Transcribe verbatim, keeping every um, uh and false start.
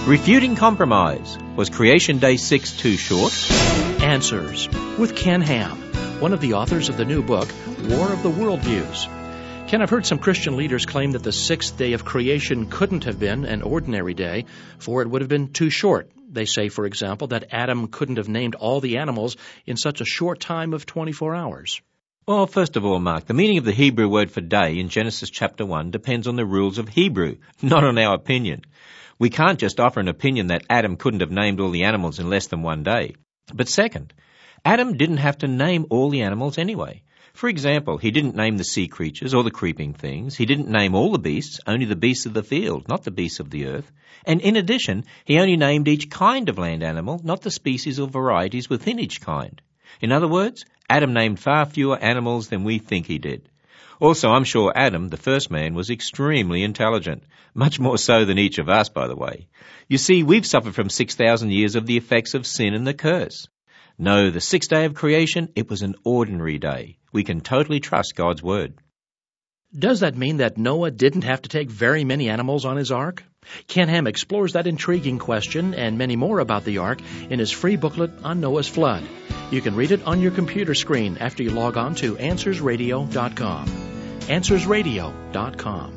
Refuting compromise. Was Creation Day six too short? Answers with Ken Ham, one of the authors of the new book, War of the Worldviews. Ken, I've heard some Christian leaders claim that the sixth day of creation couldn't have been an ordinary day, for it would have been too short. They say, for example, that Adam couldn't have named all the animals in such a short time of twenty-four hours. Well, first of all, Mark, the meaning of the Hebrew word for day in Genesis chapter one depends on the rules of Hebrew, not on our opinion. We can't just offer an opinion that Adam couldn't have named all the animals in less than one day. But second, Adam didn't have to name all the animals anyway. For example, he didn't name the sea creatures or the creeping things. He didn't name all the beasts, only the beasts of the field, not the beasts of the earth. And in addition, he only named each kind of land animal, not the species or varieties within each kind. In other words, Adam named far fewer animals than we think he did. Also, I'm sure Adam, the first man, was extremely intelligent, much more so than each of us, by the way. You see, we've suffered from six thousand years of the effects of sin and the curse. No, the sixth day of creation, it was an ordinary day. We can totally trust God's word. Does that mean that Noah didn't have to take very many animals on his ark? Ken Ham explores that intriguing question and many more about the ark in his free booklet on Noah's flood. You can read it on your computer screen after you log on to answers radio dot com. answers radio dot com.